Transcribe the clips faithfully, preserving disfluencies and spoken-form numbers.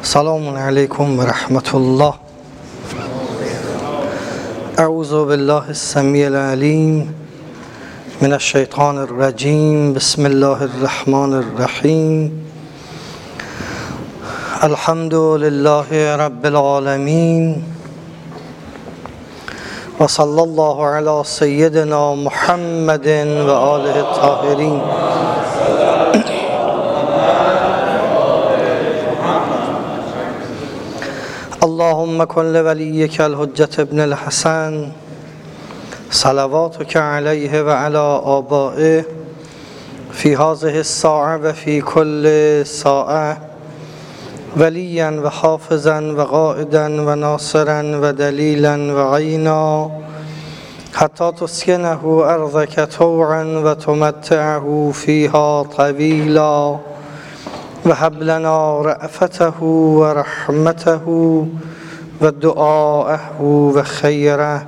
سلام علیکم و رحمت الله. اعوذ بالله السمیع العلیم من الشیطان الرجیم. بسم الله الرحمن الرحیم. الحمد لله رب العالمین و صلی الله علی سیدنا محمد و آله الطاهرین. اللهم کن لولیک الحجة ابن الحسن صلواتک علیه و علی آبائه فی هذه الساعة و فی کل ساعة ولیا و حافظا و قائدا و ناصرا و دلیلا و عینا حتی تسکنه ارضک طوعا و تمتعه فیها طویلا و هب لنا رأفته و رحمته و دعاءه و خیره.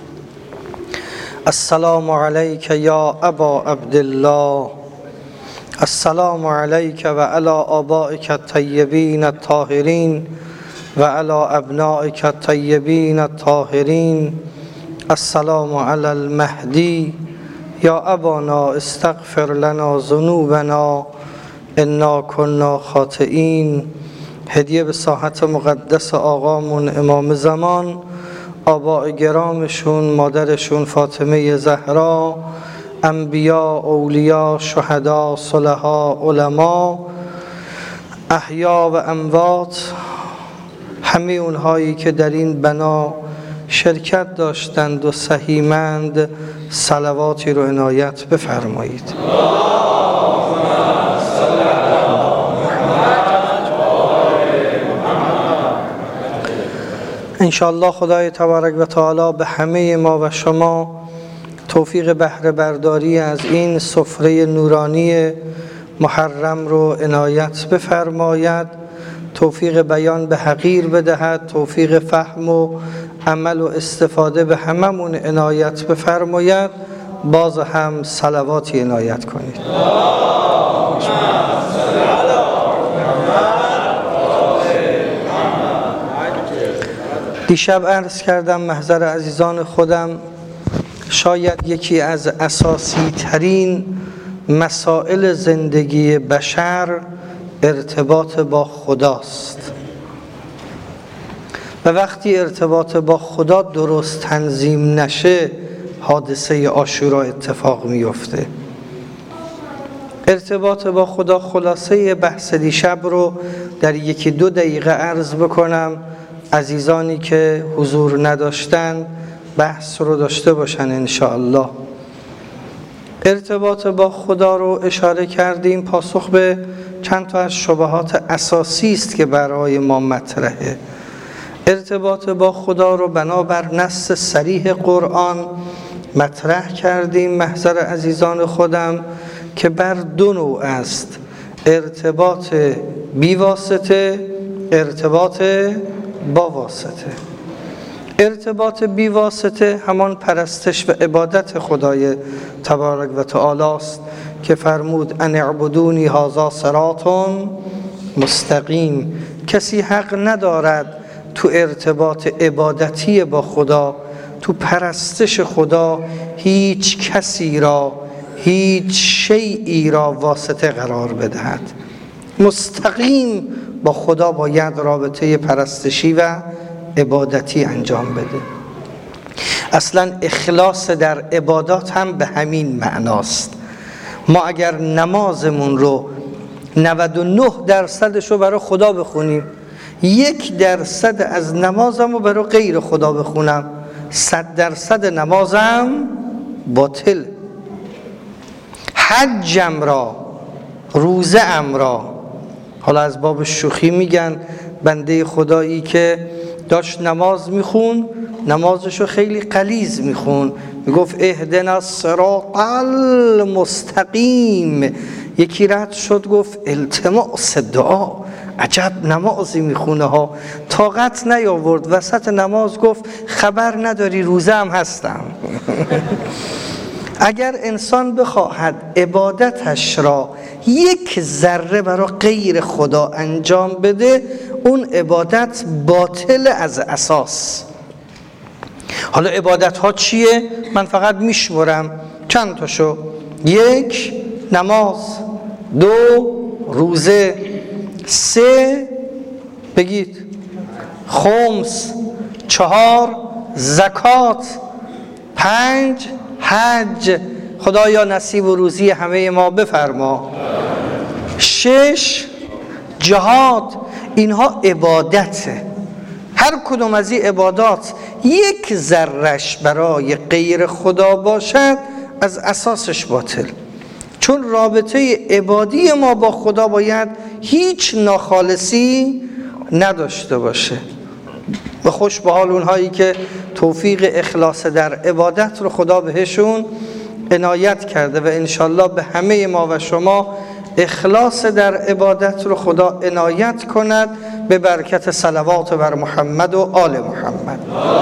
السلام علیک یا ابا عبدالله. السلام علیک و علی آبائک الطیبین الطاهرین و علی ابنائک الطیبین الطاهرین. السلام علی المهدی. یا ابانا استغفر لنا ذنوبنا انا کنا خاطئین. هدیه به ساحت مقدس آقامون امام زمان، آباء گرامشون، مادرشون فاطمه زهرا، انبیا، اولیا، شهدا، صلحا، علما، احیا و اموات، همه اونهایی که در این بنا شرکت داشتند و سهیمند، صلواتی رو عنایت بفرمایید. انشاءالله خدای تبارک و تعالی به همه ما و شما توفیق بهره برداری از این سفره نورانی محرم رو عنایت بفرماید، توفیق بیان به حقیر بدهد، توفیق فهم و عمل و استفاده به هممون عنایت بفرماید. باز هم صلواتی عنایت کنید. دیشب عرض کردم محضر عزیزان خودم، شاید یکی از اساسی ترین مسائل زندگی بشر ارتباط با خداست و وقتی ارتباط با خدا درست تنظیم نشه حادثه عاشورا اتفاق میفته. ارتباط با خدا، خلاصه بحث دیشب رو در یکی دو دقیقه عرض بکنم، عزیزانی که حضور نداشتن بحث رو داشته باشن انشاءالله. ارتباط با خدا رو اشاره کردیم، پاسخ به چند تا از شبهات اساسی است که برای ما مطرحه. ارتباط با خدا رو بنابر نص صریح قرآن مطرح کردیم محضر عزیزان خودم که بر دو نوع است: ارتباط بی واسطه، ارتباط با واسطه. ارتباط بی واسطه همان پرستش و عبادت خدای تبارک و تعالی است که فرمود ان اعبدونی هذا صراط مستقیم. کسی حق ندارد تو ارتباط عبادتی با خدا، تو پرستش خدا، هیچ کسی را، هیچ شیئی را واسطه قرار بدهد. مستقیم با خدا باید رابطه پرستشی و عبادتی انجام بده. اصلا اخلاص در عبادات هم به همین معناست. ما اگر نمازمون رو نود و نه درصدش رو برای خدا بخونیم، یک درصد از نمازم رو برای غیر خدا بخونم، صد درصد نمازم باطل. حجم را، روزه ام را، حالا از باب شوخی میگن، بنده خدایی که داشت نماز میخون، نمازشو خیلی غلیظ میخون، میگفت اهدنا الصراط المستقیم، یکی رد شد گفت التماس دعا، عجب نمازی میخونه ها. طاقت نیاورد، وسط نماز گفت خبر نداری روزه هم هستم. اگر انسان بخواهد عبادتش را یک ذره برای غیر خدا انجام بده، اون عبادت باطل از اساس. حالا عبادت ها چیه؟ من فقط میشمرم چند تاشو. یک، نماز. دو، روزه. سه، بگید خمس. چهار، زکات. پنج، حج. خدایا نصیب و روزی همه ما بفرما. شش، جهاد. اینها عبادته. هر کدوم از این عبادات یک ذره‌اش برای غیر خدا باشد، از اساسش باطل. چون رابطه عبادی ما با خدا باید هیچ ناخالصی نداشته باشه. و خوش به حال اونهایی که توفیق اخلاص در عبادت رو خدا بهشون عنایت کرده و انشالله به همه ما و شما اخلاص در عبادت رو خدا عنایت کند به برکت صلوات بر محمد و آل محمد.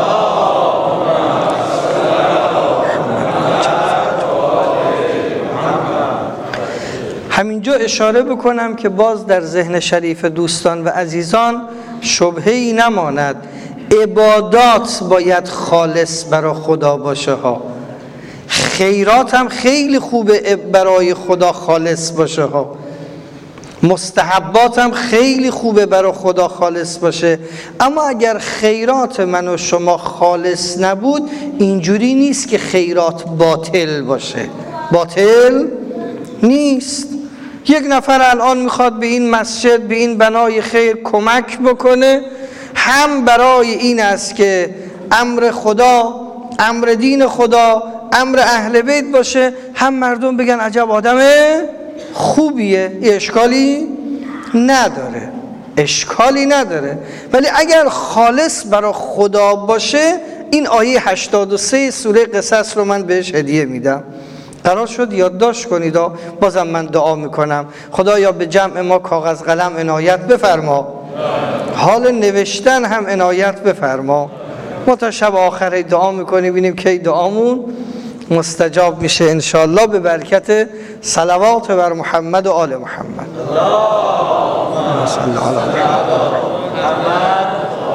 همینجا اشاره بکنم که باز در ذهن شریف دوستان و عزیزان شبهه‌ای نماند. عبادات باید خالص برای خدا باشه ها. خیرات هم خیلی خوبه برای خدا خالص باشه ها. مستحبات هم خیلی خوبه برای خدا خالص باشه. اما اگر خیرات من و شما خالص نبود، اینجوری نیست که خیرات باطل باشه. باطل نیست. یک نفر الان میخواد به این مسجد، به این بنای خیر کمک بکنه، هم برای این است که امر خدا، امر دین خدا، امر اهل بیت باشه، هم مردم بگن عجب آدم خوبیه. یه اشکالی نداره، اشکالی نداره. ولی اگر خالص برای خدا باشه، این آیه هشتاد و سه سوره قصص رو من بهش هدیه میدم. قرار شد یادداشت کنید. بازم من دعا میکنم خدایا به جمع ما کاغذ قلم عنایت بفرما، حال نوشتن هم عنایت بفرما. ما تا شب آخر دعا میکنیم، ببینیم کی دعامون مستجاب میشه انشالله به برکت صلوات بر محمد و آل محمد. اللهم صل علی محمد.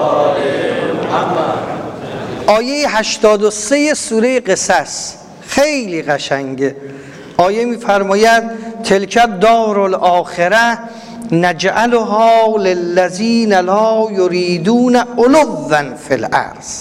آیه هشتاد و سه سوره قصص خیلی قشنگه. آیه میفرماید تلک الدار الاخره نجعلها للذین لا یریدون علوا فی الارض.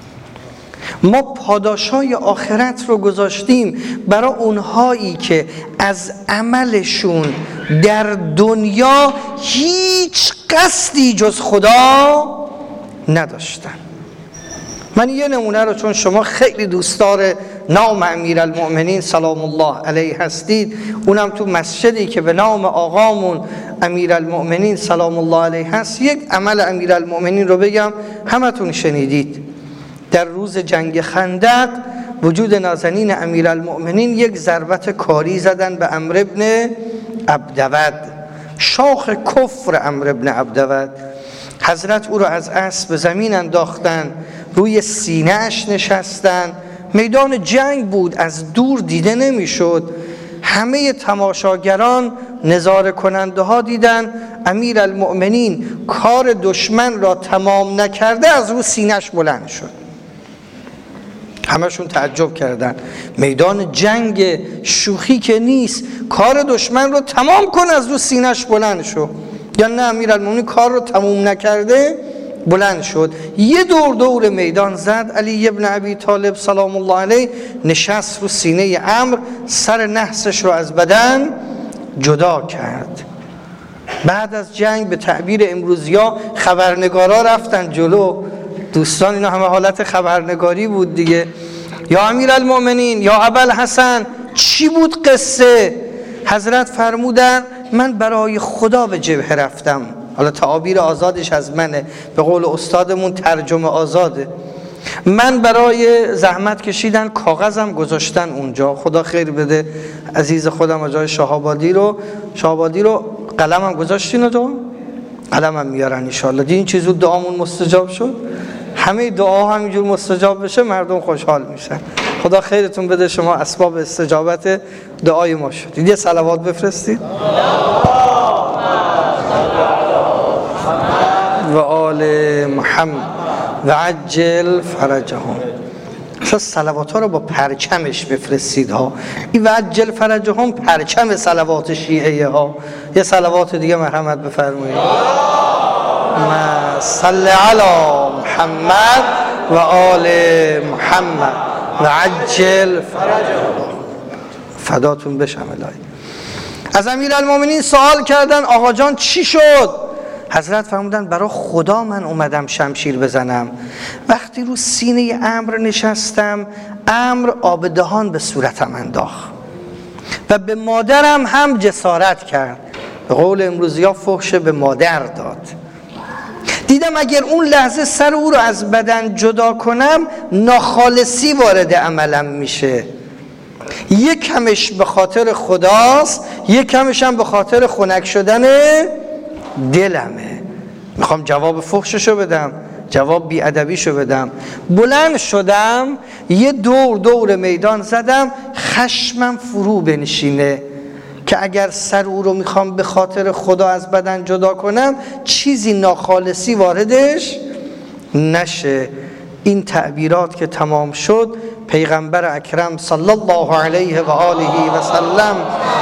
ما پاداشای آخرت رو گذاشتیم برای اونهایی که از عملشون در دنیا هیچ قصدی جز خدا نداشتن. من یه نمونه رو، چون شما خیلی دوستدار نام امیرالمؤمنین سلام الله علیه هستید، اونم تو مسجدی که به نام آقامون امیرالمؤمنین سلام الله علیه هست، یک عمل امیرالمؤمنین رو بگم. همتون شنیدید در روز جنگ خندق وجود نازنین امیرالمؤمنین یک ضربت کاری زدن به عمرو ابن عبدود، شاخ کفر عمرو ابن عبدود. حضرت او رو از اسب به زمین انداختن، روی سینه اش نشستن. میدان جنگ بود، از دور دیده نمیشد. همه تماشاگران، نظاره کننده ها دیدن امیرالمؤمنین کار دشمن را تمام نکرده از رو سینه‌اش بلند شد. همشون تعجب کردن. میدان جنگ شوخی که نیست، کار دشمن رو تمام کن از رو سینه‌اش بلند شد. یا نه، امیرالمؤمنین کار رو تمام نکرده بلند شد. یه دور دور میدان زد. علی ابن ابی طالب سلام الله علیه نشست رو سینه عمرو، سر نحسش رو از بدن جدا کرد. بعد از جنگ به تعبیر امروزیا خبرنگارا رفتن جلو. دوستان اینا همه حالت خبرنگاری بود دیگه. یا امیرالمؤمنین، یا ابوالحسن، چی بود قصه؟ حضرت فرمودن من برای خدا به جبهه رفتم. حالا تعابیر آزادش از منه، به قول استادمون ترجمه آزاده. من برای زحمت کشیدن کاغذم گذاشتن اونجا، خدا خیر بده عزیز خودم آجای شهابادی رو شهابادی رو قلمم گذاشتین و دو قلمم میارن ان شاء الله. دیدین چیزو دعامون مستجاب شد. همه دعا همینجور مستجاب بشه مردم خوشحال میشن. خدا خیرتون بده، شما اسباب استجابت دعای ما شدید. یه صلوات بفرستید. و آل محمد و عجل فرجهم. اصلا صلوات ها رو با پرچمش بفرستید ها. این و عجل فرجهم پرچم صلوات شیعه ها. یه صلوات دیگه مرحمت بفرمایید. ما صل علی محمد و آل محمد و عجل فرجهم. فداتون بشم الهی. از امیرالمومنین سوال کردن آقا جان چی شد؟ حضرت فرمودن برای خدا من اومدم شمشیر بزنم. وقتی رو سینه عمرو نشستم، عمرو آب دهان به صورتم انداخت و به مادرم هم جسارت کرد. به قول امروزی ها فحش به مادر داد. دیدم اگر اون لحظه سر او رو از بدن جدا کنم ناخالصی وارد عملم میشه. یک کمش به خاطر خداست، یک کمش هم به خاطر خنک شدن دلمه. میخوام جواب فحششو بدم، جواب بیادبیشو بدم. بلند شدم یه دور دور میدان زدم خشمم فرو بنشینه که اگر سر او رو میخوام به خاطر خدا از بدن جدا کنم چیزی ناخالصی واردش نشه. این تعبیرات که تمام شد، پیغمبر اکرم صلی الله علیه و آله و سلم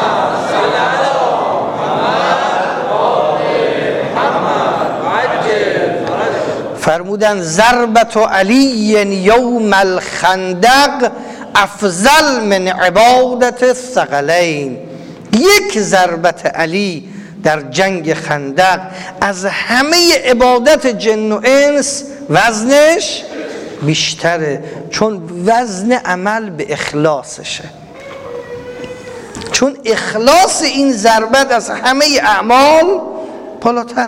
فرمودن ضربت علی یوم الخندق افضل من عبادت الثقلین. یک ضربت علی در جنگ خندق از همه عبادت جن و انس وزنش بیشتره، چون وزن عمل به اخلاصشه. چون اخلاص این ضربت از همه اعمال بالاتر.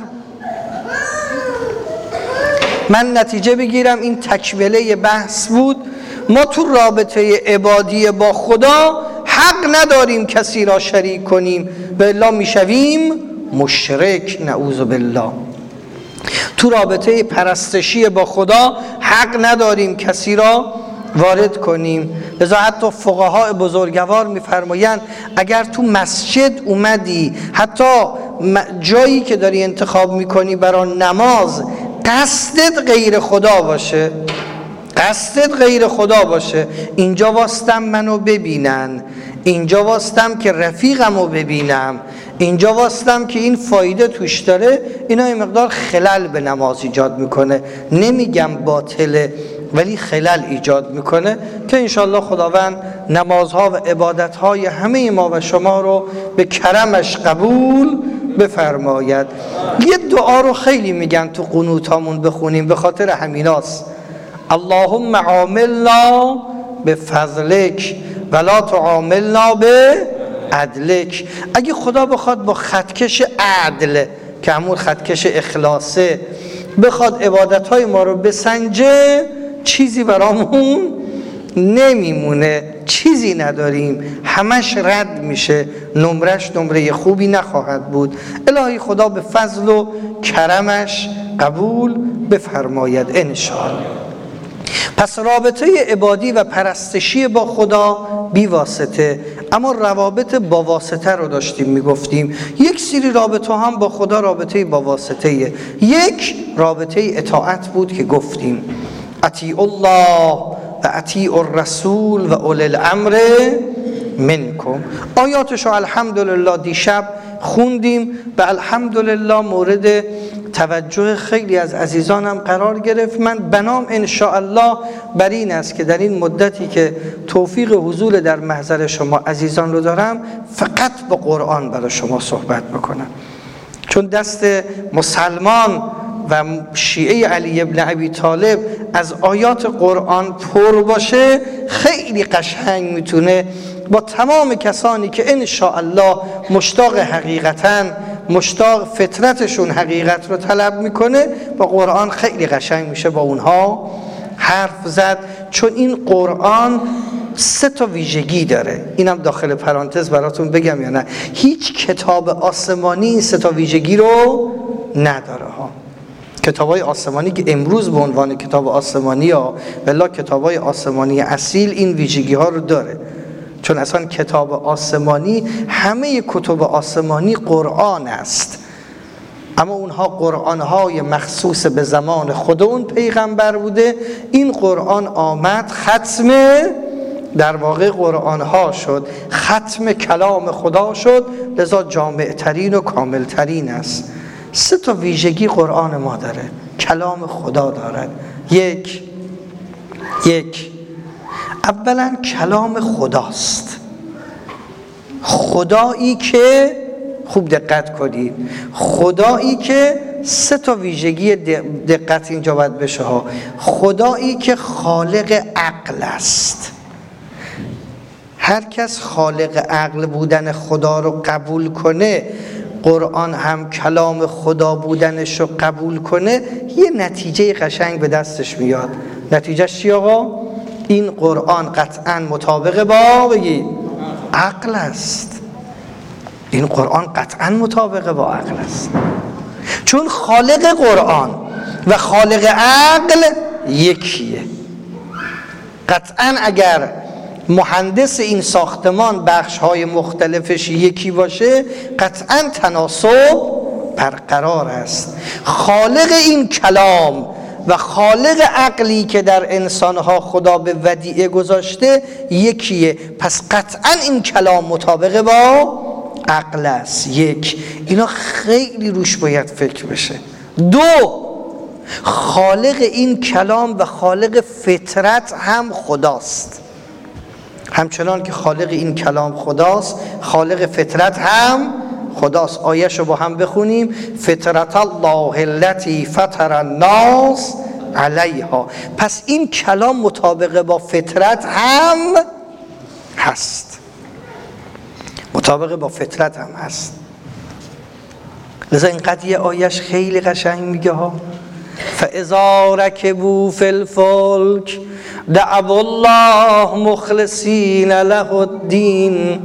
من نتیجه بگیرم این تکمله بحث بود. ما تو رابطه عبادی با خدا حق نداریم کسی را شریک کنیم و الا میشویم مشرک، نعوذ بالله. تو رابطه پرستشی با خدا حق نداریم کسی را وارد کنیم. لذا حتی فقها بزرگوار میفرمایند اگر تو مسجد اومدی، حتی جایی که داری انتخاب میکنی برای نماز، قصدت غیر خدا باشه، قصدت غیر خدا باشه، اینجا واستم منو ببینن، اینجا واستم که رفیقمو ببینم، اینجا واستم که این فایده توش داره، اینا این مقدار خلل به نماز ایجاد میکنه. نمیگم باطله، ولی خلل ایجاد میکنه که انشالله خداوند نمازها و عبادتهای همه ما و شما رو به کرمش قبول بفرماید. یه دعا رو خیلی میگن تو قنوتامون بخونیم، به خاطر همیناست. اللهم عاملنا به فضلک ولا تعاملنا به عدلک. اگه خدا بخواد با خطکش عدل که همون خطکش اخلاصه بخواد عبادتهای ما رو بسنجه، چیزی برامون نمیمونه، چیزی نداریم، همش رد میشه، نمرش نمره خوبی نخواهد بود. الهی خدا به فضل و کرمش قبول بفرماید انشاءالله. پس رابطه عبادی و پرستشی با خدا بی واسطه، اما روابط با واسطه رو داشتیم میگفتیم. یک سری رابطه هم با خدا رابطه با واسطه، یک رابطه اطاعت بود که گفتیم اطیع الله و اطیع الرسول و اولی الامر منکم. آیاتشو الحمدلله دیشب خوندیم و الحمدلله مورد توجه خیلی از عزیزانم قرار گرفت. من بنام انشاءالله بر این است که در این مدتی که توفیق حضور در محضر شما عزیزان رو دارم، فقط با قرآن برای شما صحبت بکنم، چون دست مسلمان و شیعه علی ابن ابی طالب از آیات قرآن پر باشه، خیلی قشنگ میتونه با تمام کسانی که انشاءالله مشتاق حقیقتاً، مشتاق فطرتشون حقیقت رو طلب میکنه، با قرآن خیلی قشنگ میشه با اونها حرف زد. چون این قرآن سه تا ویژگی داره، اینم داخل پرانتز براتون بگم یا نه، هیچ کتاب آسمانی این سه تا ویژگی رو نداره ها. کتابای آسمانی که امروز به عنوان کتاب آسمانی ها ولی کتابای آسمانی اصیل این ویژگی ها رو داره، چون اصلا کتاب آسمانی همه کتب آسمانی قرآن است، اما اونها قرآن‌های مخصوص به زمان خود اون پیغمبر بوده. این قرآن آمد ختم در واقع قرآن‌ها شد، ختم کلام خدا شد، لذا جامع‌ترین و کاملترین است. سه تا ویژگی قرآن ما داره، کلام خدا دارد. یک یک اولا کلام خداست، خدایی که خوب دقت کنید، خدایی که سه تا ویژگی دقت اینجا باید بشه ها. خدایی که خالق عقل است. هر کس خالق عقل بودن خدا رو قبول کنه، قرآن هم کلام خدا بودنش رو قبول کنه، یه نتیجه قشنگ به دستش میاد. نتیجه چی آقا؟ این قرآن قطعا مطابق با بگید عقل است. این قرآن قطعا مطابق با عقل است، چون خالق قرآن و خالق عقل یکیه. قطعا اگر مهندس این ساختمان بخش‌های مختلفش یکی باشه، قطعا تناسب برقرار است. خالق این کلام و خالق عقلی که در انسانها خدا به ودیعه گذاشته یکیه، پس قطعا این کلام مطابق با عقل است. یک، اینا خیلی روش باید فکر بشه. دو، خالق این کلام و خالق فطرت هم خداست. همچنان که خالق این کلام خداست، خالق فطرت هم خداست. آیه‌شو با هم بخونیم: فطرت الله التي فطر الناس علیها. پس این کلام مطابق با فطرت هم هست، مطابق با فطرت هم هست. لذا این قضیه آیش خیلی قشنگ میگه ها: فاذا ركبوا في الفلك دعوا الله مخلصین له الدین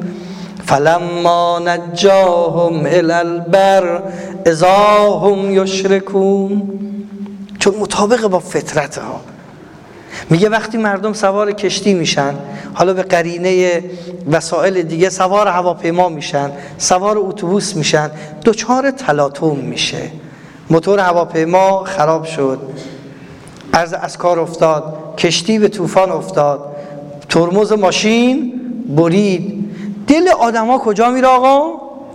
فلما نجاهم الى البر اذا هم یشرکون. چون مطابق با فطرت ها. میگه وقتی مردم سوار کشتی میشن، حالا به قرینه وسایل دیگه سوار هواپیما میشن، سوار اتوبوس میشن، دوچار تلاطم میشه، موتور هواپیما خراب شد، عرض از کار افتاد، کشتی به طوفان افتاد، ترمز ماشین برید. دل آدما کجا میره آقا؟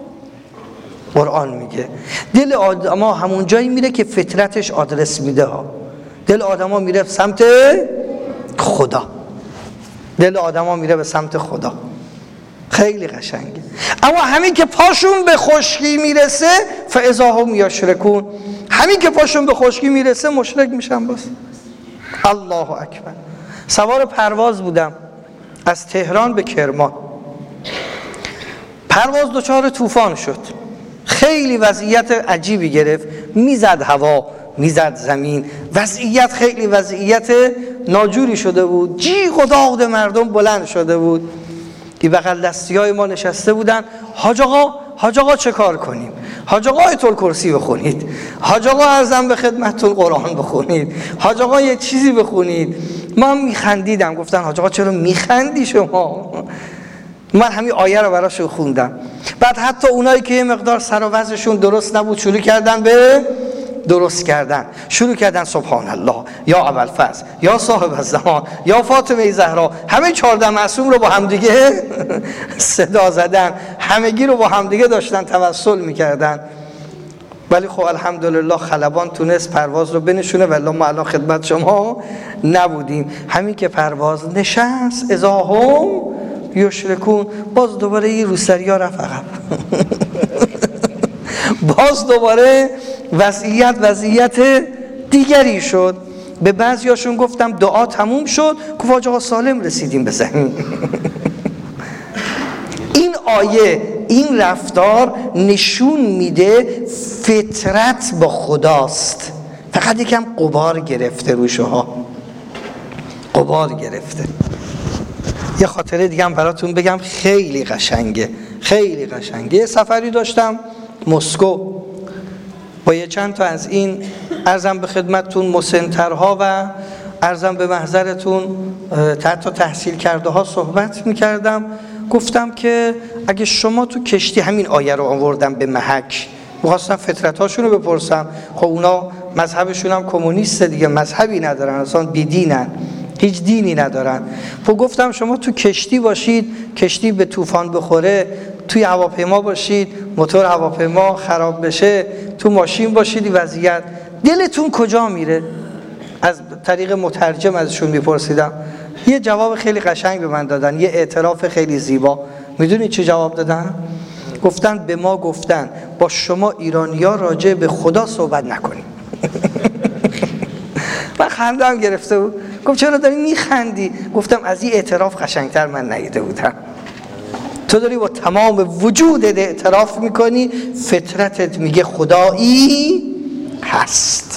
قرآن میگه دل آدما همون جایی میره که فطرتش آدرس میده ها. دل آدما میره به سمت خدا، دل آدما میره به سمت خدا. خیلی قشنگه. اما همین که پاشون به خشکی میرسه فاذا هم یشرکون، همین که پاشون به خشکی میرسه مشرک میشن. باز الله اکبر. سوار پرواز بودم از تهران به کرمان، پرواز دچار طوفان شد، خیلی وضعیت عجیبی گرفت، میزد هوا، میزد زمین، وضعیت خیلی وضعیت ناجوری شده بود، جیغ و داد مردم بلند شده بود. دی بغل دستی های ما نشسته بودن: حاج آقا، حاج آقا چه کار کنیم؟ حاج آقا آیت الکرسی بخونید، حاج آقا ارزم به خدمتتون قرآن بخونید، حاج آقا یه چیزی بخونید. من میخندیدم، گفتن حاج آقا چرا میخندی شما؟ من همین آیه رو براشون خوندم. بعد حتی اونایی که یه مقدار سر و وضعشون درست نبود شروع کردن به درست کردن، شروع کردن سبحان الله، یا ابوالفضل، یا صاحب الزمان، یا فاطمه زهرا، همه چهارده معصوم رو با همدیگه صدا زدن، همگی رو با همدیگه داشتن توسل میکردن. ولی خب الحمدلله خلبان تونست پرواز رو بنشونه، ولی ما الان خدمت شما نبودیم. همین که پرواز نشست اذا هم یشرکون، باز دوباره این روسریا رفت عقب. باز دوباره وضعیت وضعیت دیگری شد. به بعضیاشون گفتم دعا تموم شد، گفت آقا سالم رسیدیم به زمین. این آیه، این رفتار نشون میده فطرت با خداست، فقط یکم غبار گرفته روشها، غبار گرفته. یه خاطره دیگه هم براتون بگم، خیلی قشنگه، خیلی قشنگه. یه سفری داشتم مسکو با یه چند تا از این عرضم به خدمتتون مسن‌ترها و عرضم به محضرتون حتی تحصیل کرده ها صحبت میکردم. گفتم که اگه شما تو کشتی، همین آیه رو آوردم به محک، می‌خواستم فطرت‌هاشون رو بپرسم. خب اونا مذهبشون هم کمونیست دیگه، مذهبی ندارن، اصلا بی‌دینن، هیچ دینی ندارن. خب گفتم شما تو کشتی باشید، کشتی به طوفان بخوره، توی هواپیما باشید، موتور هواپیما خراب بشه، تو ماشین باشید، وضعیت دلتون کجا میره؟ از طریق مترجم ازشون میپرسیدم. یه جواب خیلی قشنگ به من دادن، یه اعتراف خیلی زیبا. میدونی چه جواب دادن؟ گفتن به ما گفتن با شما ایرانی‌ها راجع به خدا صحبت نکنیم. من خندم گرفته بود. گفت چرا داری میخندی؟ گفتم از این اعتراف قشنگتر من ندیده بودم. تو داری با تمام وجودت اعتراف میکنی، فطرتت میگه خدایی هست،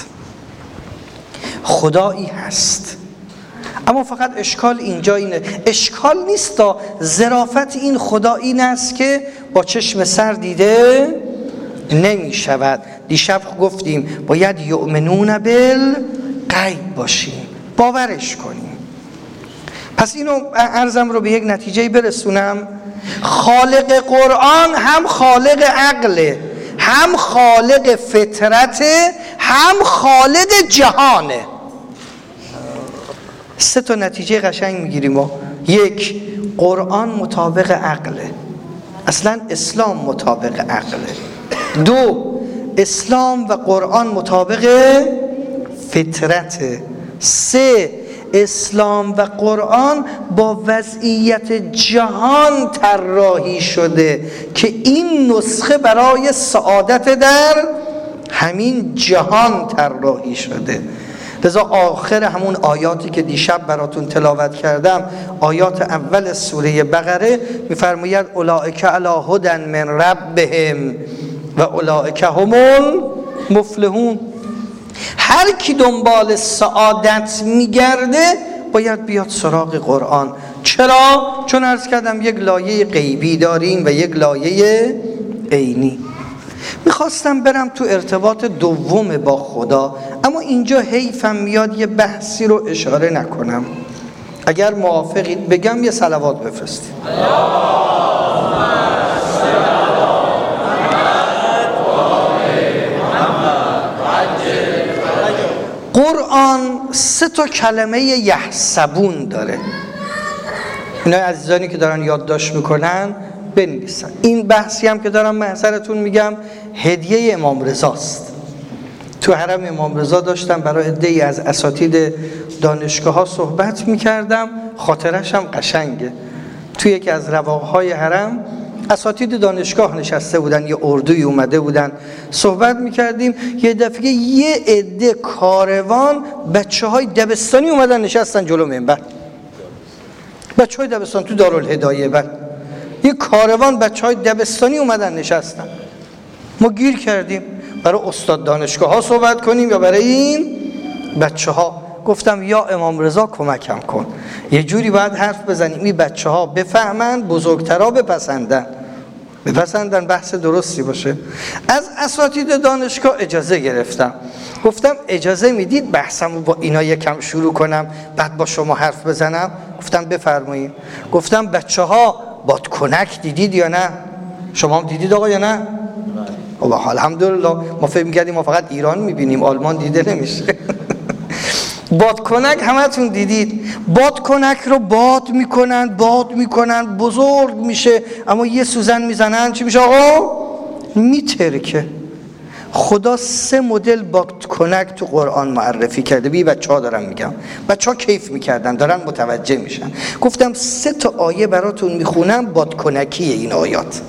خدایی هست. اما فقط اشکال اینجا اینه، اشکال نیست تا ظرافت این خدا این است که با چشم سر دیده نمی شود. دیشب گفتیم باید یؤمنون بالغیب باشیم، باورش کنیم. پس اینو عرضم رو به یک نتیجه برسونم. خالق قرآن هم خالق عقله، هم خالق فطرته، هم خالق جهانه. سه تا نتیجه قشنگ میگیریم ما. یک، قرآن مطابق عقله، اصلا اسلام مطابق عقله. دو، اسلام و قرآن مطابق فطرته. سه، اسلام و قرآن با وضعیت جهان طراحی شده که این نسخه برای سعادت در همین جهان طراحی شده. لذا آخر همون آیاتی که دیشب براتون تلاوت کردم، آیات اول سوره بقره، میفرماید اولئک علی هدی من ربهم و اولئک هم المفلحون. هر کی دنبال سعادت میگرده باید بیاد سراغ قرآن. چرا؟ چون عرض کردم یک لایه غیبی داریم و یک لایه عینی. میخواستم برم تو ارتباط دوم با خدا، اما اینجا حیفم میاد یه بحثی رو اشاره نکنم. اگر موافقید بگم یه صلوات بفرستید. قرآن سه تا کلمه یحسبون داره. اینا عزیزانی که دارن یادداشت میکنن بنویسن. این بحثی هم که دارم محضرتون میگم هدیه امام رضاست. تو حرم امام رضا داشتم برای عده‌ای از اساتید دانشگاه ها صحبت میکردم، خاطرش هم قشنگه. تو یکی از رواقهای حرم اساتید دانشگاه نشسته بودن، یه اردوی اومده بودن، صحبت میکردیم. یه دفعه یه عده کاروان بچه های دبستانی اومدن نشستن جلو منبر. بچه های دبستان تو دارالهدایه، بعد یه کاروان بچه های دبستانی اومدن نشستن. ما گیر کردیم برای استاد دانشگاه ها صحبت کنیم یا برای این بچه ها. گفتم یا امام رضا کمکم کن، یه جوری باید حرف بزنیم این بچه ها بفهمن، بزرگترها بپسندن بپسندن بحث درستی باشه. از اساتید دانشگاه اجازه گرفتم، گفتم اجازه میدید بحثمو با اینا یکم شروع کنم بعد با شما حرف بزنم؟ گفتم بفرمایید. گفتم بچه ها بادکنک دیدید یا نه؟ شما هم دیدید آقا یا نه؟ خب الحمدلله. ما فکر می‌کردیم ما فقط ایران می‌بینیم، آلمان دیده نمیشه. بادکنک همتون دیدید. بادکنک رو باد میکنن باد میکنن بزرگ میشه، اما یه سوزن میزنن چی میشه آقا؟ میترکه. خدا سه مدل بادکنک تو قرآن معرفی کرده. بی بچه ها دارم میگم، بچه ها کیف میکردن دارن متوجه میشن. گفتم سه تا آیه براتون میخونم بادکنکیه این آیات.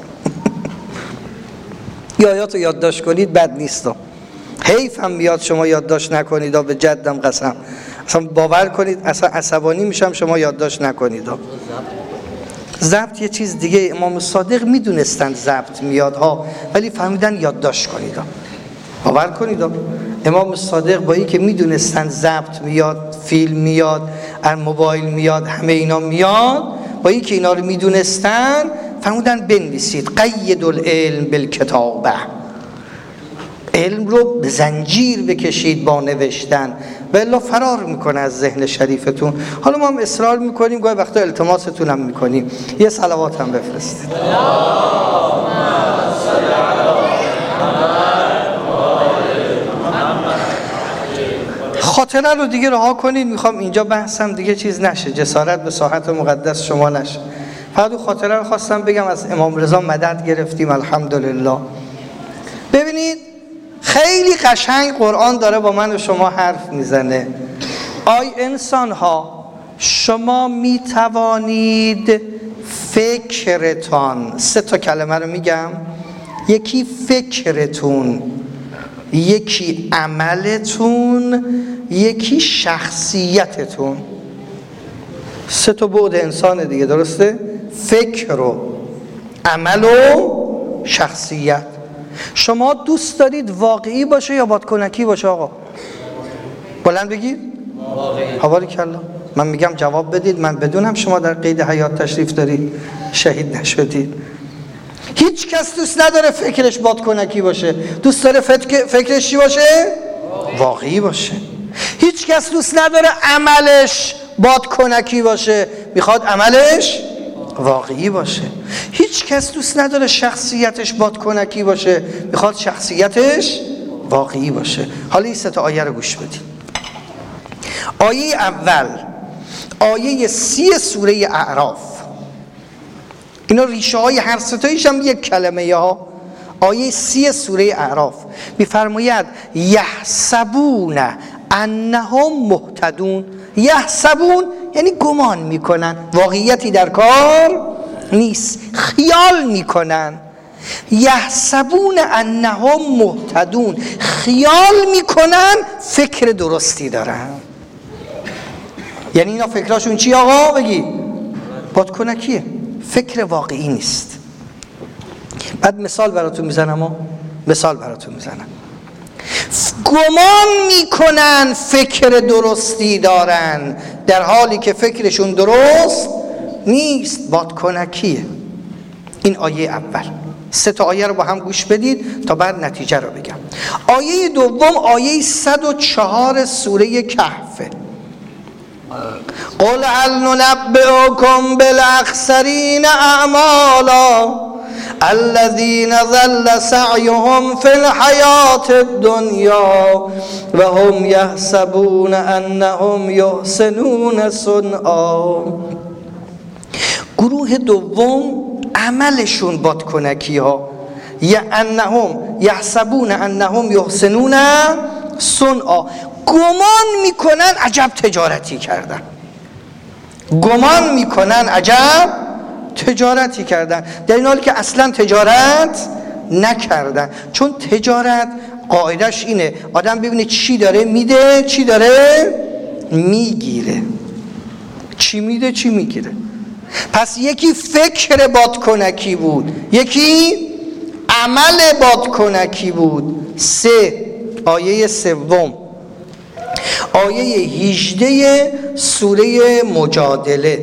یا آیات رو یادداشت کنید بد نیست. حیف هم میاد شما یادداشت نکنید، به جدم قسم. اصلا باور کنید اصلا عصبانی میشم شما یادداشت نکنید. ضبط یه چیز دیگه. امام صادق میدونستن ضبط میاد ها، ولی فهمیدن یادداشت کنید. باور کنید امام صادق با این که میدونستن ضبط میاد، فیلم میاد، موبایل میاد، همه اینا میاد، با این که اینا رو میدونستن فهمیدن بنویسید قید العلم بالکتابه. علم رو به زنجیر بکشید با نوشتن و الا فرار میکنه از ذهن شریفتون. حالا ما هم اصرار میکنیم، گاهی وقتا التماستون هم میکنیم یه صلوات هم بفرستید. خاطره رو دیگه رها کنید، میخوام اینجا بحثم دیگه چیز نشه، جسارت به ساحت مقدس شما نشه. فقط خاطره رو خواستم بگم، از امام رضا مدد گرفتیم الحمدلله. ببینید خیلی قشنگ قرآن داره با من و شما حرف میزنه. آی انسان ها، شما میتوانید فکرتان، سه تا کلمه رو میگم، یکی فکرتون، یکی عملتون، یکی شخصیتتون. سه تا بعد انسان دیگه، درسته؟ فکر و عمل و شخصیت. شما دوست دارید واقعی باشه یا بادکنکی باشه آقا؟ بلند بگید. واقعی. حواریکالله. من میگم جواب بدید، من بدونم شما در قید حیات تشریف دارید، شهید نشدید. هیچ کس دوست نداره فکرش بادکنکی باشه، دوست داره فکر... فکرش چی باشه؟ واقعی باشه. هیچ کس دوست نداره عملش بادکنکی باشه، میخواد عملش واقعی باشه. هیچ کس دوست نداره شخصیتش بادکنکی باشه، میخواد شخصیتش واقعی باشه. حالا این سه تا آیه رو گوش بدید. آیه اول، آیه سی سوره اعراف. اینا ریشه های هر سه تایش هم یک کلمه ها. آیه سی سوره اعراف میفرماید یحسبون انهم مهتدون. یحسبون یعنی گمان میکنن، واقعیتی در کار نیست، خیال میکنن. یحسبون انهم مهتدون، خیال میکنن فکر درستی دارن. یعنی اینا فکراشون چی آقا؟ بگی بادکنکیه، فکر واقعی نیست. بعد مثال براتون میزنم، مثال براتون میزنم. گمان میکنن فکر درستی دارن در حالی که فکرشون درست نیست، بادکنکیه. این آیه اول. سه تا آیه رو با هم گوش بدید تا بعد نتیجه رو بگم. آیه دوم آیه صد و چهار سوره کهف. قل هل ننبئکم بالاخسرین اعمالا الذين ضل سعيهم في الحياة الدنيا وهم يحسبون أنهم يحسنون صنعا. گروه دوم عملشون بادکنکی ها، یا انهم یحسبون انهم یحسنون صنعا، گمان میکنن عجب تجارتی کردن، گمان میکنن عجب تجارتی کردن، در این حالی که اصلا تجارت نکردن. چون تجارت قاعدش اینه آدم ببینه چی داره میده، چی داره میگیره، چی میده چی میگیره. پس یکی فکر بادکنکی بود، یکی عمل بادکنکی بود. سه، آیه سوم، آیه هجده سوره مجادله.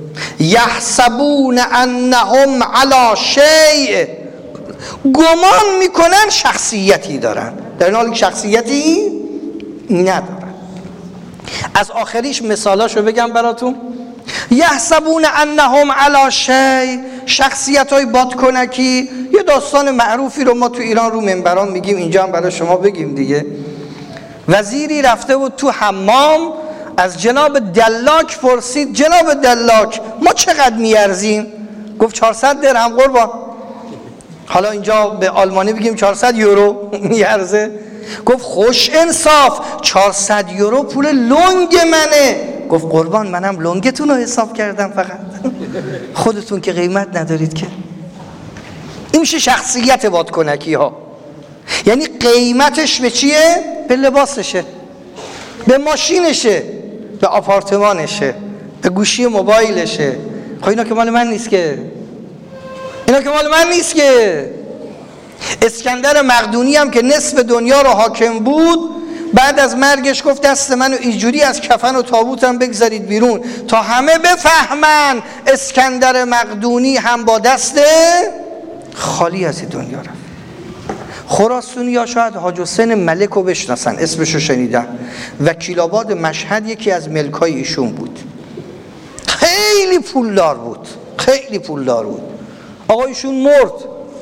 یحسبون انهم علی شیء، گمان میکنن شخصیتی دارن در این حالی که شخصیتی ندارن. از آخریش مثالاشو بگم براتون. یحسبون انهم علی شیء، شخصیت های بادکنکی. یه داستان معروفی رو ما تو ایران رو منبران میگیم، اینجا هم برای شما بگیم دیگه. وزیری رفته بود تو حمام، از جناب دلاک پرسید جناب دلاک ما چقدر میارزیم؟ گفت چهارصد درهم قربان. حالا اینجا به آلمانی بگیم چهارصد یورو میارزه. گفت خوش انصاف، چهارصد یورو پول لنگ منه. گفت قربان منم لنگتون رو حساب کردم، فقط خودتون که قیمت ندارید که. این میشه شخصیت بادکنکی ها. یعنی قیمتش به چیه؟ به لباسشه، به ماشینشه، به آپارتمانشه، به گوشی موبایلشه. خب اینا که مال من نیست که، اینا که مال من نیست که. اسکندر مقدونی هم که نصف دنیا رو حاکم بود، بعد از مرگش گفت دست منو اینجوری از کفن و تابوتم بگذارید بیرون تا همه بفهمن اسکندر مقدونی هم با دست خالی از دنیا رفت. خراسانی ها شاید حاج حسین ملک رو بشناسن، اسمشو شنیدن. وکیل آباد مشهد یکی از ملکای ایشون بود. خیلی پولدار بود، خیلی پولدار بود. آقا ایشون مرد،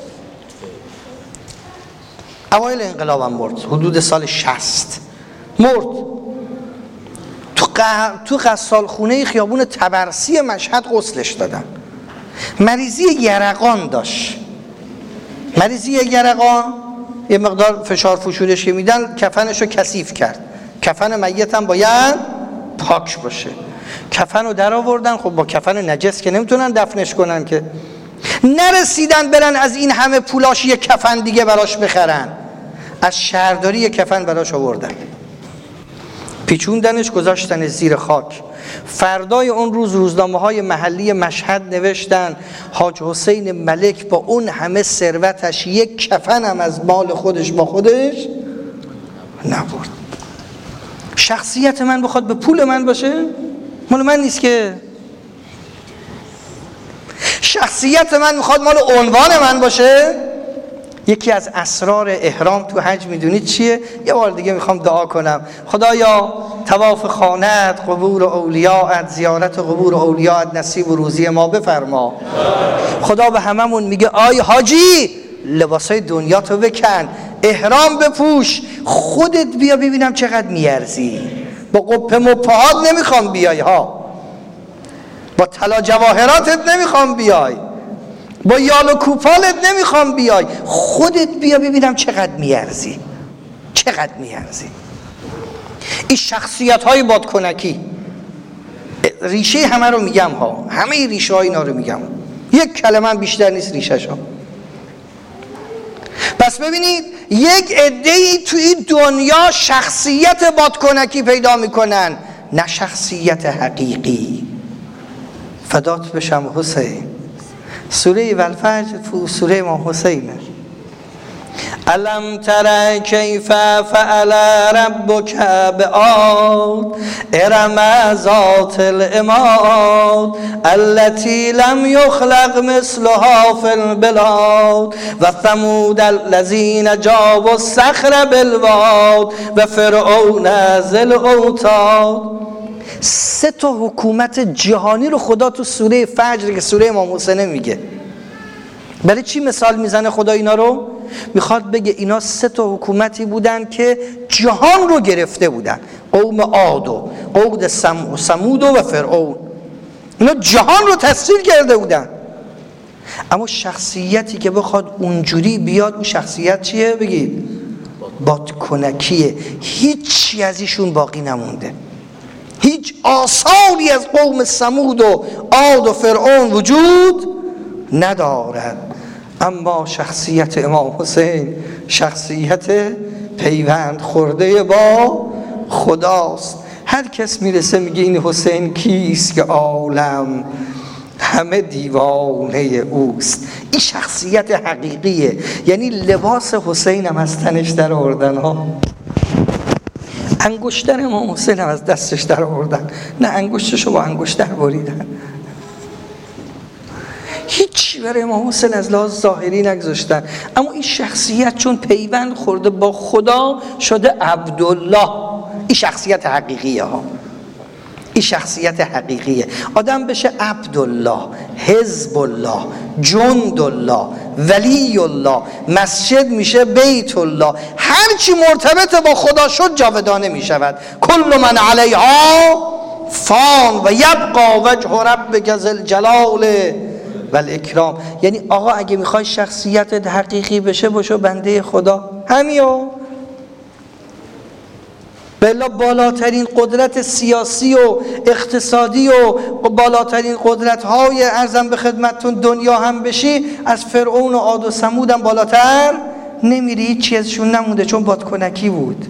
اوایل انقلاب هم مرد، حدود سال شصت مرد. تو ق... تو غسالخونه خیابون طبرسی مشهد غسلش دادن. مریضی یرقان داشت. مریضی یرقان یه مقدار فشار فشورش که میدن کفنشو کثیف کرد. کفن میت هم باید پاک باشه. کفن رو در آوردن، خب با کفن نجس که نمیتونن دفنش کنن که. نرسیدن برن از این همه پولاش یک کفن دیگه براش بخرن. از شهرداری یک کفن براش آوردن، پیچوندنش، گذاشتن زیر خاک. فردای اون روز روزنامه های محلی مشهد نوشتن حاج حسین ملک با اون همه ثروتش یک کفن هم از مال خودش با خودش نبرد. شخصیت من بخواد به پول من باشه؟ مال من نیست که. شخصیت من میخواد مال عنوان من باشه؟ یکی از اسرار احرام تو حج میدونید چیه؟ یه بار دیگه میخوام دعا کنم. خدایا طواف خانه‌ات، قبور اولیاءت، زیارت قبور اولیاءت نصیب و روزی ما بفرما. خدا به هممون میگه آی حاجی لباسای دنیا تو بکن، احرام بپوش، خودت بیا ببینم چقدر میارزی. با قپه مپاهات نمیخوام بیای ها، با طلا جواهراتت نمیخوام بیای، با یال و کوپالت نمیخوام بیای، خودت بیا ببینم چقدر میارزی، چقدر میارزی. این شخصیت های بادکنکی، ریشه همه رو میگم ها، همه ریشه های اینا رو میگم، یک کلمه بیشتر نیست ریشش ها. پس ببینید یک عده‌ای تو این دنیا شخصیت بادکنکی پیدا میکنن، نه شخصیت حقیقی. فدات بشم حسین. سوره والفجر تو سوره امام حسینه. الم تر کیف فعل ربک بعاد ارم ذات العماد التي لم يخلق مثلها في البلاد و ثمود الذين جابوا الصخر بالواد و فرعون ذی الاوتاد. سه تا حکومت جهانی رو خدا تو سوره فجر که سوره امام حسین میگه. برای چی مثال میزنه خدا اینا رو؟ میخواد بگه اینا سه تا حکومتی بودن که جهان رو گرفته بودن. قوم عاد و قوم ثمود و فرعون، اینا جهان رو تسخیر کرده بودن. اما شخصیتی که بخواد اونجوری بیاد، اون شخصیت چیه؟ بگید بادکنکیه. هیچی از ایشون باقی نمونده، هیچ آثاری از قوم ثمود و عاد و فرعون وجود ندارد. اما شخصیت امام حسین شخصیت پیوند خورده با خداست. هر کس میرسه میگه این حسین کیست که عالم همه دیوانه اوست. این شخصیت حقیقیه. یعنی لباس حسین هم از تنش در آوردن ها، انگشتر امام حسین هم از دستش در آوردن، نه انگشتشو با انگشتر بریدن. هیچی برای امام حسین از لحاظ ظاهری نگذاشتن. اما این شخصیت چون پیوند خورده با خدا شده عبدالله. این شخصیت حقیقیه ها، این شخصیت حقیقیه. آدم بشه عبدالله، حزب الله، جند الله، ولی الله، مسجد میشه بیت الله. هرچی مرتبط با خدا شد جاودانه میشود. کل من علیها فان و یبقى وجه ربک ذی الجلال والاکرام. یعنی آقا اگه میخوای شخصیتت حقیقی بشه باشو بنده خدا، همیو بلا بالاترین قدرت سیاسی و اقتصادی و بالاترین قدرت های ارزم به خدمتتون دنیا هم بشی، از فرعون و عاد و ثمود هم بالاتر نمیری. هیچ چیزشون نمونده چون بادکنکی بود.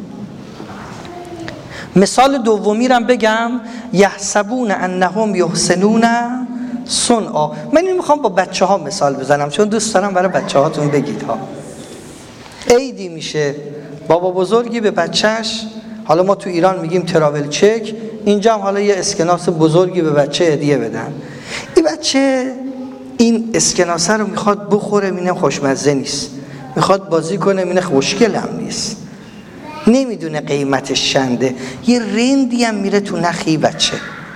مثال دومی رو بگم، یحسبون انهم یحسنون صنعا. من این میخوام با بچه ها مثال بزنم چون دوست دارم برای بچه هاتون بگید ها. عیدی میشه، بابا بزرگی به بچهش، حالا ما تو ایران میگیم تراول چک، اینجا هم حالا یه اسکناس بزرگی به بچه هدیه بدن. این بچه این اسکناسه رو میخواد بخوره، میبینه خوشمزه نیست، میخواد بازی کنه، مینه خوشگل هم نیست، نمیدونه قیمتش چنده. یه رندی هم میره تو نخی بچه،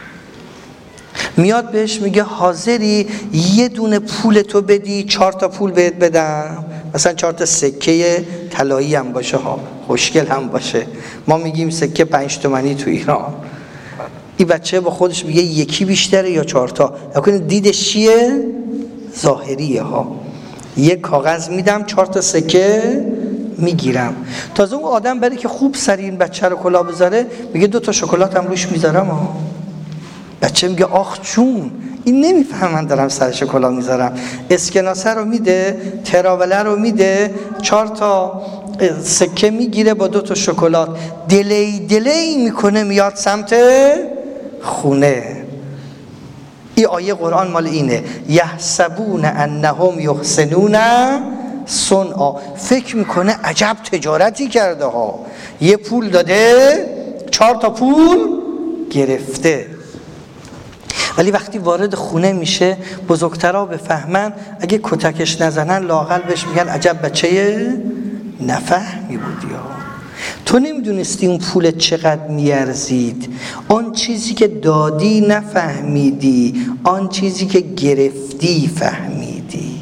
میاد بهش میگه حاضری یه دونه پول تو بدی چهار تا پول بهت بدم، مثلا چهار تا سکه طلایی هم باشه ها، خوشگل هم باشه، ما میگیم سکه پنج تومانی تو ایران. این بچه با خودش میگه یکی بیشتره یا چهار تا، نکنید دیدش چیه؟ ظاهریه ها. یک کاغذ میدم چهار تا سکه میگیرم. تازه اون آدم برای که خوب سری این بچه رو کلاه بذاره میگه دو تا شکلات هم روش میذارم ها. بچه میگه آخ جون، این نمیفهم من دارم سرش کلاه میذارم. اسکناسه رو میده، تراوله رو میده، چهار تا سکه میگیره با دو تا شکلات، دلی دلی میکنه میاد سمت خونه. این آیه قرآن مال اینه، یحسبون انهم یحسنون صنعا، فکر میکنه عجب تجارتی کرده ها، یه پول داده چهار تا پول گرفته. ولی وقتی وارد خونه میشه بزرگترها بفهمن، اگه کتکش نزنن لااقل بهش میگن عجب بچه نفهمی بودی ها. تو نمیدونستی اون پول چقدر میارزید، آن چیزی که دادی نفهمیدی، آن چیزی که گرفتی فهمیدی.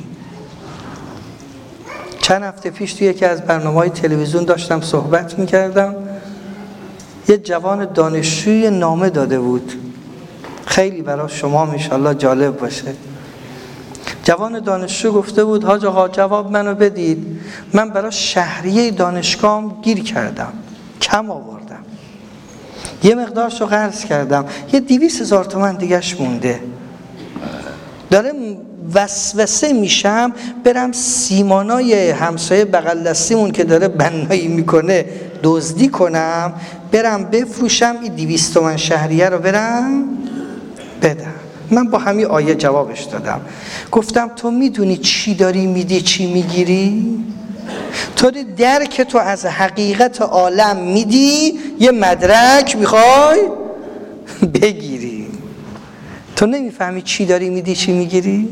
چند هفته پیش توی یکی از برنامه‌های تلویزیون داشتم صحبت میکردم، یه جوان دانشجوی نامه داده بود، خیلی برای شما انشالله جالب باشه. جوان دانشجو گفته بود حاج آقا جواب منو بدید، من برای شهریه دانشگاهم گیر کردم، کم آوردم، یه مقدارشو قرض کردم، یه دویست هزار تومن دیگهش مونده، داره وسوسه میشم برم سیمانای همسایه بغل دستیمون که داره بنایی میکنه دزدی کنم، برم بفروشم، این دویست تومن شهریه رو برم بدم. من با همین آیه جوابش دادم، گفتم تو میدونی چی داری میدی چی میگیری؟ تو درک تو از حقیقت عالم میدی، یه مدرک میخوای بگیری، تو نمیفهمی چی داری میدی چی میگیری؟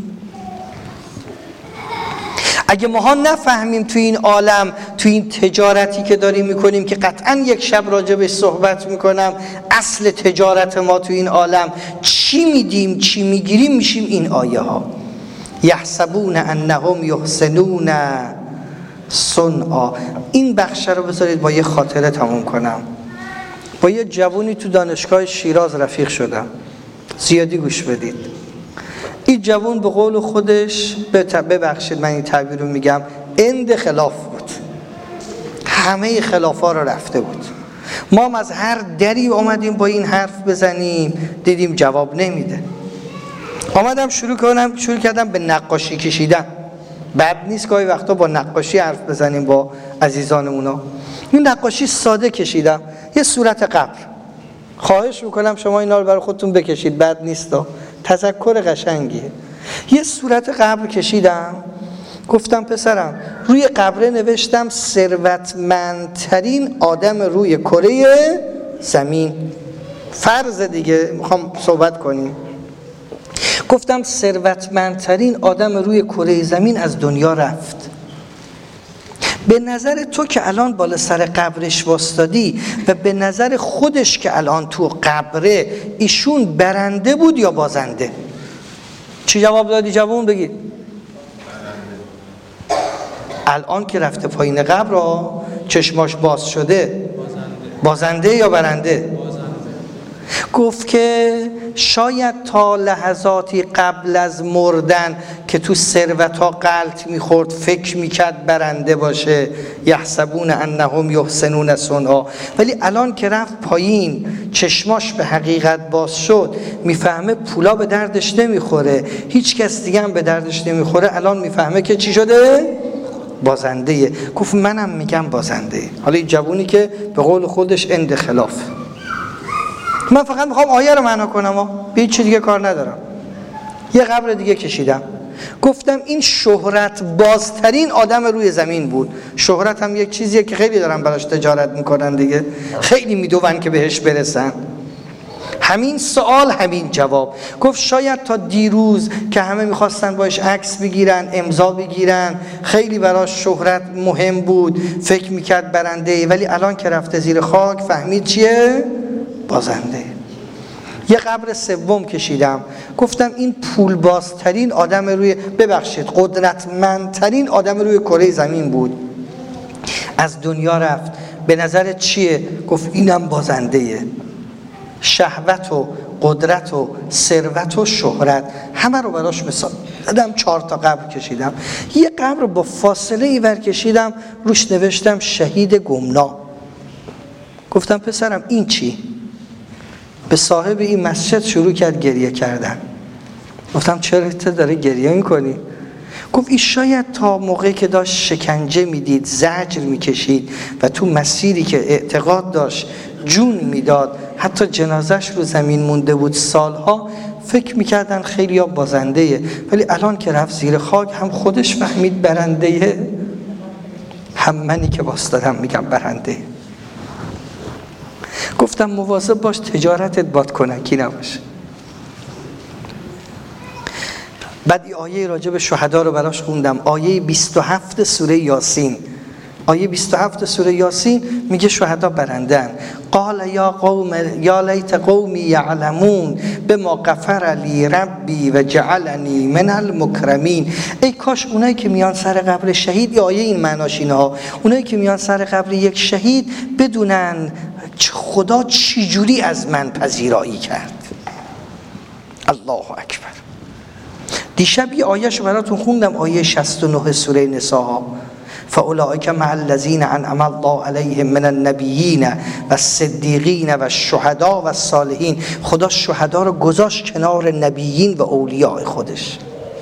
اگه ماها نفهمیم تو این عالم، تو این تجارتی که داریم میکنیم که قطعا یک شب راجبش صحبت میکنم، اصل تجارت ما تو این عالم چی میدیم چی میگیریم، میشیم این آیه ها. یحسبون انهم یحسنون صنعا. این بخش رو بذارید با یه خاطره تموم کنم. با یه جوونی تو دانشگاه شیراز رفیق شدم، زیادی گوش بدید. این جوان به قول خودش، ببخشید من این تعبیر رو میگم، اند خلاف بود، همه خلافا رو رفته بود. ما هم از هر دری اومدیم با این حرف بزنیم، دیدیم جواب نمیده. آمدم شروع کنم شروع کردم به نقاشی کشیدن. بد نیست گاهی وقتا با نقاشی حرف بزنیم با عزیزانمونا. این نقاشی ساده کشیدم، یه صورت قبر. خواهش میکنم شما اینا رو برای خودتون بکشید، بد نیست، تذکر قشنگیه. یه صورت قبر کشیدم، گفتم پسرم روی قبره نوشتم ثروتمندترین آدم روی کره زمین، فرض دیگه میخوام صحبت کنیم، گفتم ثروتمندترین آدم روی کره زمین از دنیا رفت. به نظر تو که الان بالا سر قبرش واسطادی و به نظر خودش که الان تو قبره، ایشون برنده بود یا بازنده؟ چی جواب دادی جوون؟ بگید. الان که رفته پایین قبر را چشماش باز شده، بازنده یا برنده؟ گفت که شاید تا لحظاتی قبل از مردن که تو ثروت‌ها غلط می‌خورد فکر می‌کرد برنده باشه، یحسبون انهم یحسنون صنعا، ولی الان که رفت پایین چشماش به حقیقت باز شد، میفهمه پولا به دردش نمیخوره، هیچ کس دیگه هم به دردش نمیخوره، الان میفهمه که چی شده؟ بازنده. گفت منم میگم بازنده. حالا این جوونی که به قول خودش اند خلاف، من فقط میخوام آیه رو معنا کنم و به هیچ چیز دیگه کار ندارم. یه قبر دیگه کشیدم، گفتم این شهرت بازترین آدم روی زمین بود. شهرت هم یک چیزیه که خیلی دارن براش تجارت میکنن دیگه، خیلی میدوون که بهش برسن. همین سوال همین جواب. گفت شاید تا دیروز که همه میخواستن باش عکس بگیرن، امضا بگیرن، خیلی براش شهرت مهم بود، فکر میکرد برنده، ولی الان که رفته زیر خاک فهمید چیه؟ بازنده. یه قبر سوم کشیدم، گفتم این پولبازترین آدم روی، ببخشید قدرتمندترین آدم روی کره زمین بود، از دنیا رفت، به نظرت چیه؟ گفت اینم بازنده‌ایه. شهوت و قدرت و ثروت و شهرت همه رو براش مثال دادم. چهار تا قبر کشیدم، یه قبر با فاصله ای ور کشیدم، روش نوشتم شهید گمنام. گفتم پسرم این چی؟ به صاحب این مسجد شروع کرد گریه کردن. گفتم چرا تو داره گریه میکنی؟ گفت این شاید تا موقعی که داشت شکنجه میدید، زجر میکشید و تو مسیری که اعتقاد داشت جون میداد، حتی جنازش رو زمین مونده بود سالها، فکر میکردن خیلی ها بازنده‌ایه، ولی الان که رفت زیر خاک هم خودش فهمید برنده‌ایه، هم منی که واسطادم میگم برنده. گفتم مواظب باش تجارتت بادکنکی نباشه. بعد این آیه راجع به شهدا رو براش خوندم، آیه بیست و هفت سوره یاسین. آیه بیست و هفت سوره یاسین میگه شهدا برندن. قال یا قوم یا لیت قومی یعلمون بما غفر لی ربی و جعلنی من المکرمین. ای کاش اونایی که میان سر قبر شهید، یا آیه این معناش اینه ها، اونایی که میان سر قبر یک شهید بدونن خدا چی جوری از من پذیرایی کرد. الله اکبر. دیشب یه آیه‌شو براتون خوندم، آیه شصت و نه سوره نساء. فاولئک مع الذین انعم الله علیهم من النبیین و الصدیقین و الشهداء و الصالحین. خدا شهدا رو گذاشت کنار نبیین و اولیاء خودش.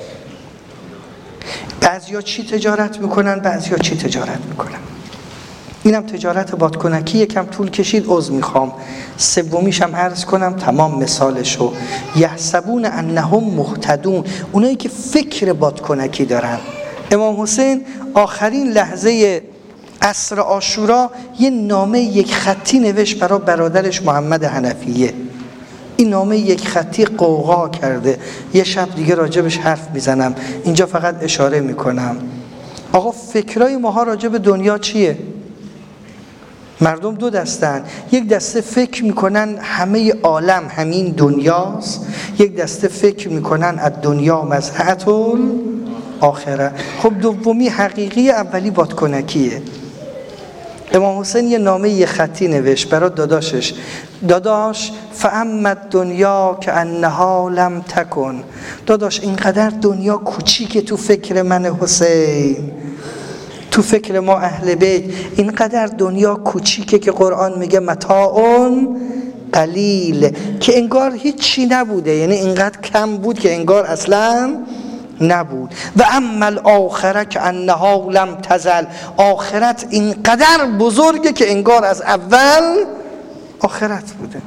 بعضیا چی تجارت میکنن، بعضیا چی تجارت میکنن. اینم تجارت بادکنکی یکم طول کشید، عذر میخوام. سومیش هم عرض کنم تمام مثالشو. یحسبون انهم مهتدون، اونایی که فکر بادکنکی دارن. امام حسین آخرین لحظه عصر عاشورا یه نامه یک خطی نوشت برای برادرش محمد حنفیه. این نامه یک خطی قوقا کرده، یه شب دیگه راجبش حرف میزنم، اینجا فقط اشاره میکنم. آقا فکرای ماها راجب دنیا چیه؟ مردم دو دستن، یک دسته فکر میکنن همه عالم همین دنیاست، یک دسته فکر میکنن از دنیا مزرعه آخره. خب دومی حقیقی، اولی بادکنکیه. امام حسین یه نامه یه خطی نوشت برای داداشش. داداش فاما الدنیا که انها لم تکن. داداش اینقدر دنیا کوچیکه تو فکر من حسین، تو فکر ما اهل بیت، اینقدر دنیا کوچیکه که قرآن میگه متاعون قلیل، که انگار هیچی نبوده، یعنی اینقدر کم بود که انگار اصلا نبود. و اما الاخره که انها لم تزل. آخرت اینقدر بزرگه که انگار از اول آخرت بوده.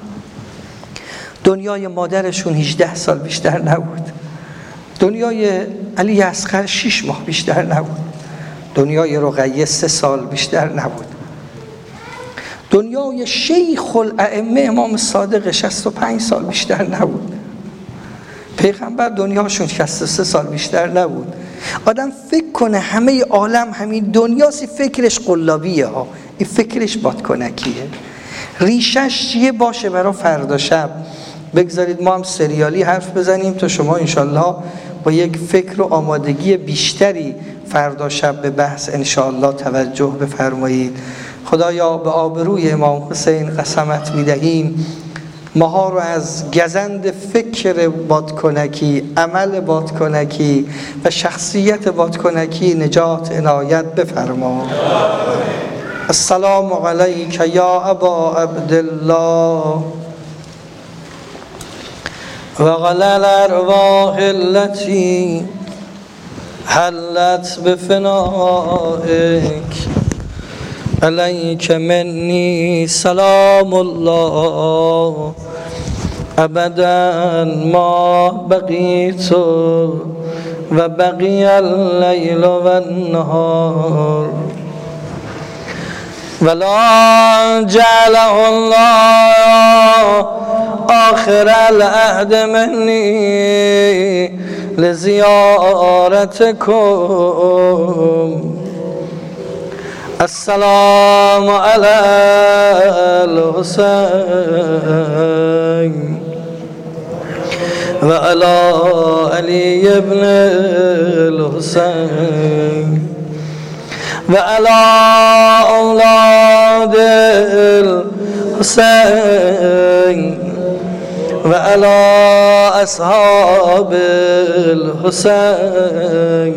دنیای مادرشون هجده سال بیشتر نبود، دنیای علی اصغر شش ماه بیشتر نبود، دنیای رقیه سه سال بیشتر نبود، دنیای شیخ الائمه امام صادق شصت و پنج سال بیشتر نبود، پیغمبر دنیاشون شصت و سه سال بیشتر نبود. آدم فکر کنه همه عالم همین دنیاسی، فکرش قلابیه ها، این فکرش بادکنکیه. ریشش چیه باشه برای فردا شب. بگذارید ما هم سریالی حرف بزنیم تا شما انشالله با یک فکر و آمادگی بیشتری فردا شب به بحث انشالله توجه بفرمایید. خدایا به آبروی امام حسین قسمت میدهیم ماها رو از گزند فکر بادکنکی، عمل بادکنکی و شخصیت بادکنکی نجات عنایت بفرما. السلام علیک یا ابا عبدالله و غلل الارواح التي حلت بفنائک علیک منی سلام الله ابدا ما بقیت و بقی اللیل و النهار ولا جعله الله آخر العهد منی لزیارتکم السلام علی الحسین و علی علی ابن الحسین و علی اولاد الحسین و علی اصحاب الحسین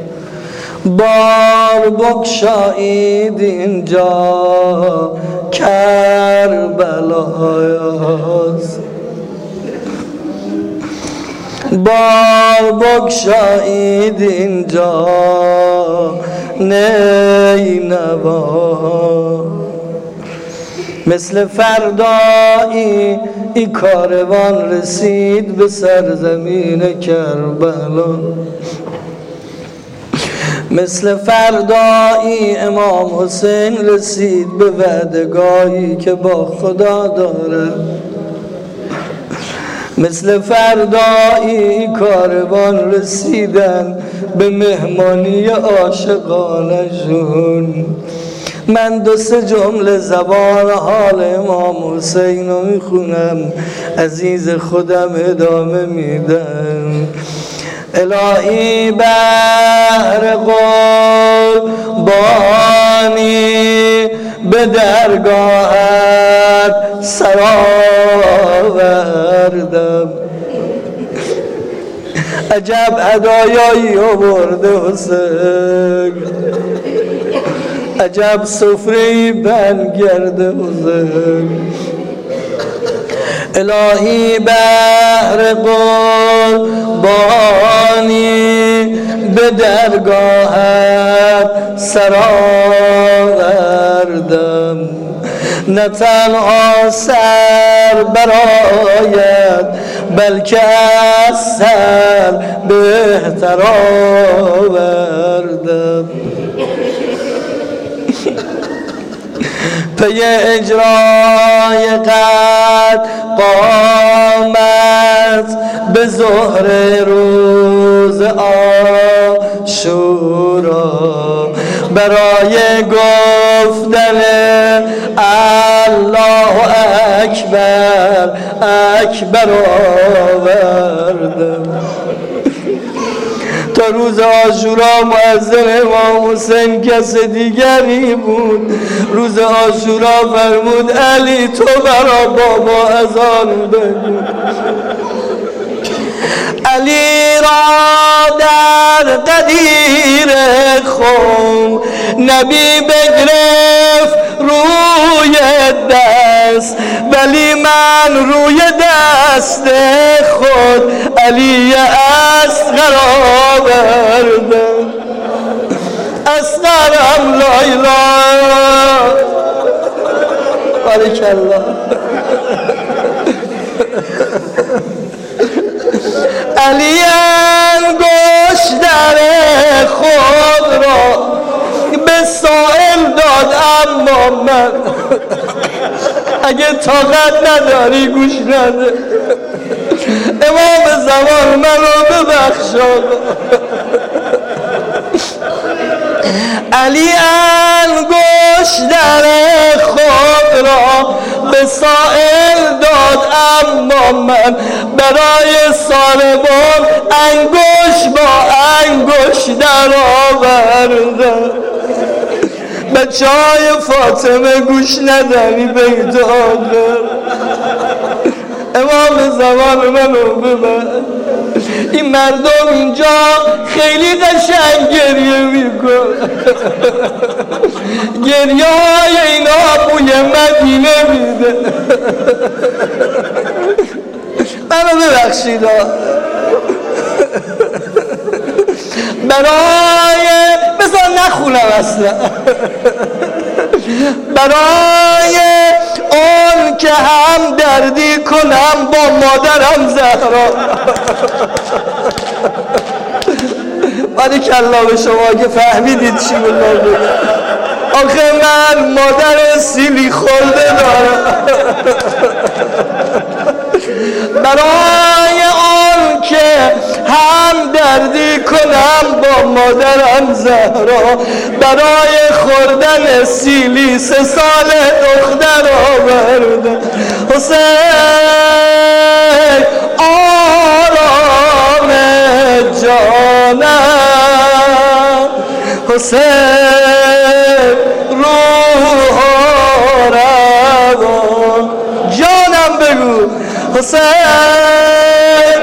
بار بگشایید اینجا کربلایاست بار بگشایید اینجا نینوا مثل فردایی این کاروان رسید به سرزمین کربلا مثل فردایی امام حسین رسید به وعدگاهی که با خدا داره مثل فردایی کاروان رسیدن به مهمانی عاشقانشون من دو سه جمله زبان حال امام حسین رو میخونم عزیز خودم ادامه میدم الهی بهر قربانی به درگاهت سراوردم عجب هدایایی آورده حسین عجب سفره‌ای بنگرده حسین الهی بهر قربانی به درگاهت سراوردم نه تنها سر برایت بلکه از سر بهتر آوردم پی اجرای قد قامت به ظهر روز عاشورا برای گفتن الله اکبر اکبر آوردم تا روز عاشورا مؤذن امام حسین کس دیگری بود روز عاشورا فرمود علی تو برا بابا اذان بگو علی را در قدیر خون نبی بگرفت روی دست ولی من روی دست خود علی اصغر آوردم اصغرم لا اله بارک الله علی انگشتر خود را به سائل داد اما من اگه طاقت نداری گوش نده امام زمان منو ببخشاد علی انگشتر خود را به سائل داد اما من برای سالبان انگشت با انگشت در آوردم بچه های فاطمه گوش نداری بیت آخر امام زمان منو ببر این مردم اینجا خیلی قشنگ گریه میکن گریه های اینا بوی مدینه میده منو ببخشید برای بذار نخونم اصلا برای اون که هم دردی کنم با مادرم زهرا بارک الله به شما که فهمیدید چی بگم آخه من مادر سیلی خورده دارم مادرم زهرا برای خوردن سیلی سه سال دختر آورده. حسین آرام جانم، حسین روح روان، جانم بگو حسین